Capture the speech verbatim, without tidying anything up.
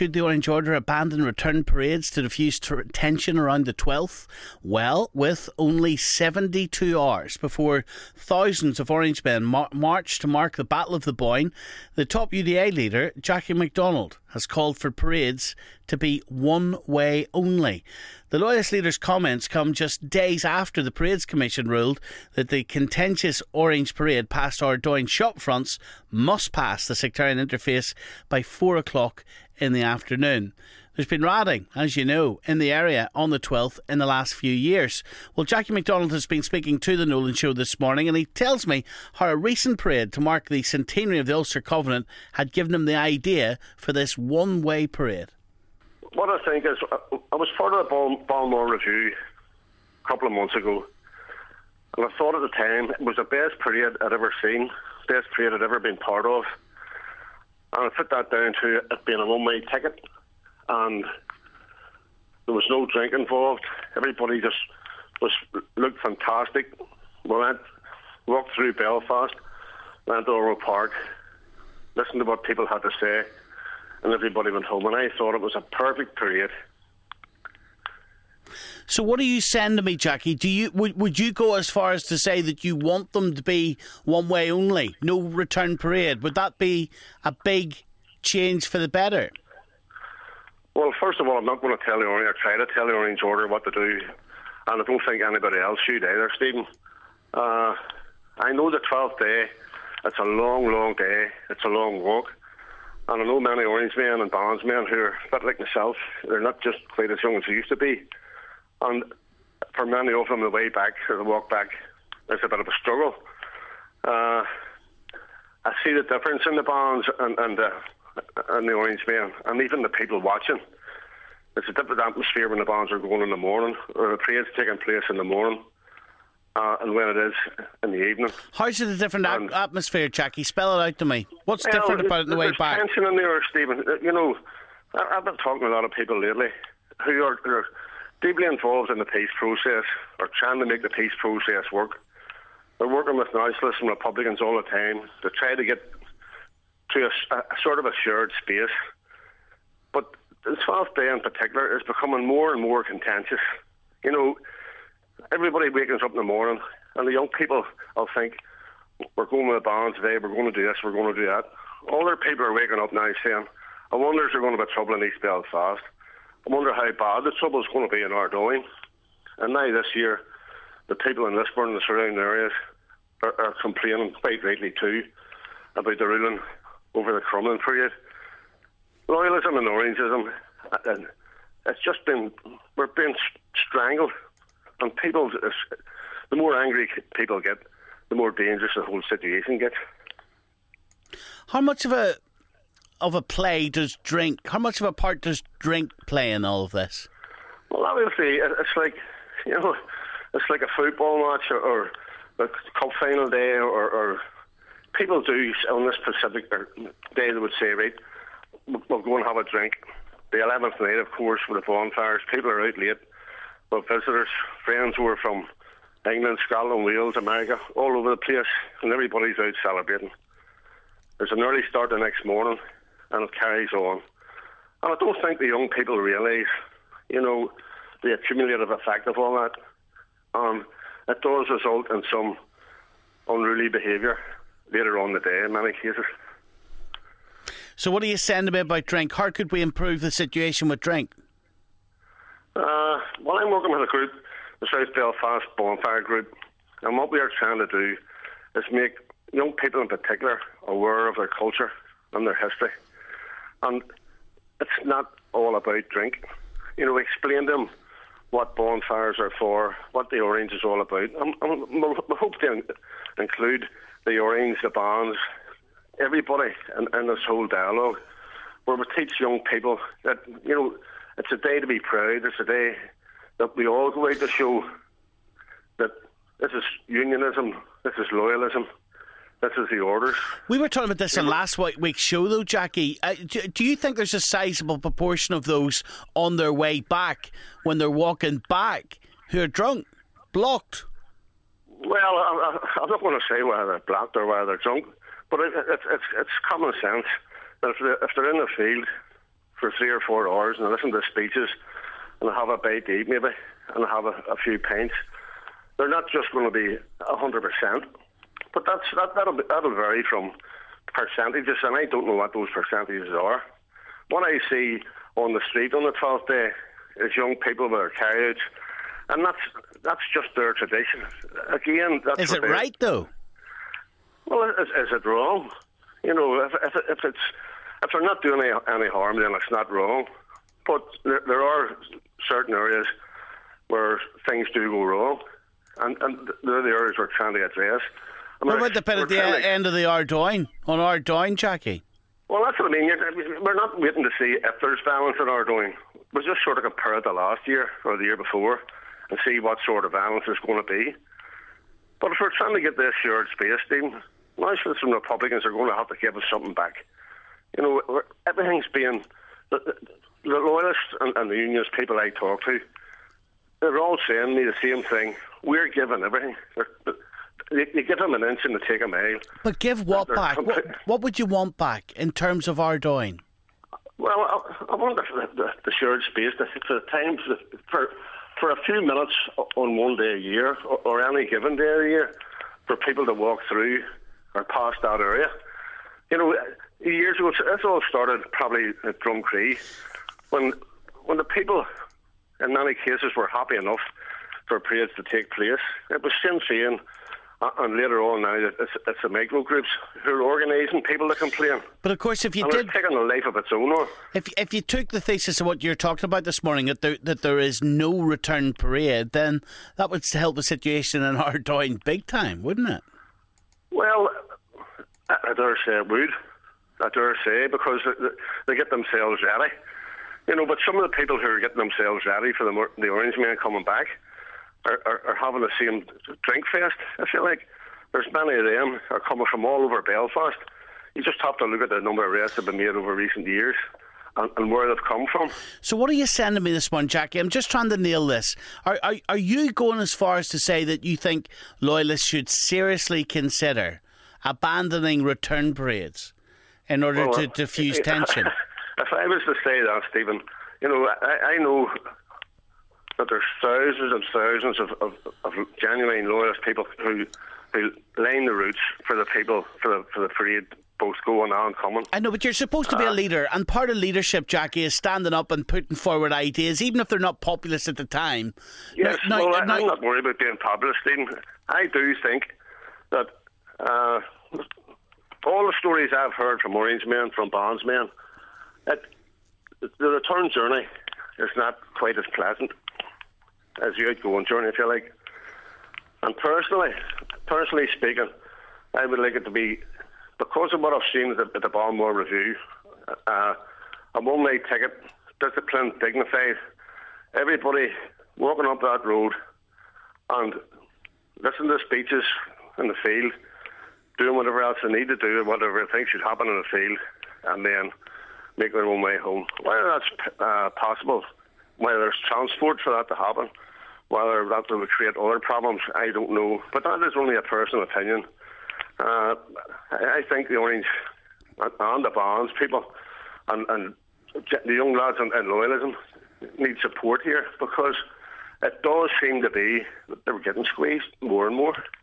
should the Orange Order abandon return parades to diffuse t- tension around the twelfth? Well, with only seventy-two hours before thousands of Orangemen mar- march to mark the Battle of the Boyne, the top U D A leader, Jackie MacDonald, has called for parades to be one-way only. The Loyalist leader's comments come just days after the Parades Commission ruled that the contentious Orange Parade past Ardoyne shop fronts must pass the sectarian interface by four o'clock in the afternoon. There's been rioting, as you know, in the area on the twelfth in the last few years. Well, Jackie MacDonald has been speaking to the Nolan Show this morning, and he tells me how a recent parade to mark the centenary of the Ulster Covenant had given him the idea for this one-way parade. What I think is, I was part of the Bal- Balmore Review a couple of months ago, and I thought at the time it was the best parade I'd ever seen, best parade I'd ever been part of, and I put that down to it being a one-way ticket, and there was no drink involved. Everybody just was looked fantastic. We went, walked through Belfast, went to Orwell Park, listened to what people had to say, and everybody went home, and I thought it was a perfect parade. So what are you saying to me, Jackie? Do you would, would you go as far as to say that you want them to be one way only, no return parade? Would that be a big change for the better? Well, first of all, I'm not going to tell the Orange, or try to tell the Orange Order what to do, and I don't think anybody else should either, Stephen. Uh, I know the twelfth day, it's a long, long day, it's a long walk. And I know many Orangemen and bandsmen who are a bit like myself. They're not just quite as young as they used to be. And for many of them, the way back, or the walk back, is a bit of a struggle. Uh, I see the difference in the bands and, and, uh, and the Orangemen, and even the people watching. It's a different atmosphere when the bands are going in the morning, or the parade's taking place in the morning. Uh, and when it is in the evening. How's it a different a- atmosphere, Jackie? Spell it out to me. What's well, different about it in the way back? There's tension in there, Stephen. You know, I've been talking to a lot of people lately who are, who are deeply involved in the peace process, or trying to make the peace process work. They're working with nationalists and Republicans all the time to try to get to a, a sort of a shared space. But the twelfth day in particular is becoming more and more contentious. You know, everybody wakens up in the morning, and the young people will think, we're going with the bands today, we're going to do this, we're going to do that. Older people are waking up now saying, I wonder if there's going to be trouble in East Belfast. I wonder how bad the trouble is going to be in Ardoyne. And now this year, the people in Lisburn and the surrounding areas are, are complaining, quite rightly too, about the ruling over the Crumlin period. Loyalism and Orangeism, and it's just been, we're being strangled. And people, the more angry people get, the more dangerous the whole situation gets. How much of a of a play does drink? How much of a part does drink play in all of this? Well, obviously, it's like, you know, it's like a football match or, or a cup final day, or, or people do on this specific day. They would say, right, we'll go and have a drink. The eleventh night, of course, with the bonfires, people are out late. But visitors, friends who are from England, Scotland, Wales, America, all over the place, and everybody's out celebrating. There's an early start the next morning, and it carries on. And I don't think the young people realise, you know, the accumulative effect of all that. Um, it does result in some unruly behaviour later on in the day in many cases. So what are you saying to me about drink? How could we improve the situation with drink? Uh, well, I'm working with a group, the South Belfast Bonfire Group, and what we are trying to do is make young people in particular aware of their culture and their history. And it's not all about drink. You know, explain to them what bonfires are for, what the Orange is all about. And, and we hope to include the Orange, the bands, everybody in, in this whole dialogue, where we teach young people that, you know, it's a day to be proud. It's a day that we all go out to show that this is unionism, this is loyalism, this is the orders. We were talking about this in last week's show, though, Jackie. Uh, do, do you think there's a sizable proportion of those on their way back, when they're walking back, who are drunk, blocked? Well, I, I, I'm not going to say whether they're blocked or whether they're drunk, but it, it, it's, it's common sense that if they're, if they're in the field for three or four hours and I listen to speeches and I have a bite to eat maybe and I have a, a few pints, they're not just going to be one hundred percent. But that's, that, that'll, be, that'll vary from percentages, and I don't know what those percentages are. What I see on the street on the twelfth day is young people with their carriage, and that's that's just their tradition. Again, that's is it right though? Well, is, is it wrong? You know, if, if, if it's if they're not doing any, any harm, then it's not wrong. But there, there are certain areas where things do go wrong, and, and they're the areas we're trying to address. I mean, what about the bit at the to, end of the Ardoyne, on Ardoyne, Jackie? Well, that's what I mean. We're not waiting to see if there's violence at Ardoyne. We'll just sort of compare it to last year or the year before and see what sort of violence there's going to be. But if we're trying to get this shared space, Stephen, Nationalists and Republicans are going to have to give us something back. You know, everything's being... The, the loyalists and, and the unionist people I talk to, they're all saying me the same thing. We're giving everything. They're, You, you give them an inch and they take a mile. But give what They're back? What, what would you want back in terms of Ardoyne? Well, I, I want the, the, the shared space for the times for for a few minutes on one day a year, or, or any given day of the year, for people to walk through or past that area. You know, years ago, this all started probably at Drumcree, when when the people, in many cases, were happy enough for parades to take place. It was Sinn Féin. And later on now, it's, it's the micro groups who are organising people to complain. But of course, if you and did... it's taking a life of its own. Or, if, if you took the thesis of what you're talking about this morning, that there, that there is no return parade, then that would help the situation in Ardoyne big time, wouldn't it? Well, I, I dare say it would. I dare say, because they, they get themselves ready. You know, but some of the people who are getting themselves ready for the, the Orange Men coming back Are, are, are having the same drink fest. I feel like there's many of them are coming from all over Belfast. You just have to look at the number of arrests that have been made over recent years and, and where they've come from. So what are you sending me this one, Jackie? I'm just trying to nail this. Are, are, are you going as far as to say that you think loyalists should seriously consider abandoning return parades in order well, to diffuse uh, tension? If I was to say that, Stephen, you know, I, I know... that there's thousands and thousands of, of, of genuine loyalist people who who line the routes for the people for the for the parade, both going and coming. I know, but you're supposed to be uh, a leader, and part of leadership, Jackie, is standing up and putting forward ideas, even if they're not populist at the time. Yes, now, well, now, I'm now, not worried about being populist, Stephen. I do think that uh, all the stories I've heard from Orange Men, from bondsmen, that the return journey is not quite as pleasant as the outgoing journey, if you like. And personally, personally speaking, I would like it to be, because of what I've seen at the, at the Balmore Review, uh, a one-way ticket, disciplined, dignified, everybody walking up that road and listening to speeches in the field, doing whatever else they need to do, whatever they think should happen in the field, and then make their own way home. Whether that's uh, possible, whether there's transport for that to happen, whether that will create other problems, I don't know. But that is only a personal opinion. Uh, I think the Orange and the Bonds people and, and the young lads in, in loyalism need support here, because it does seem to be that they're getting squeezed more and more.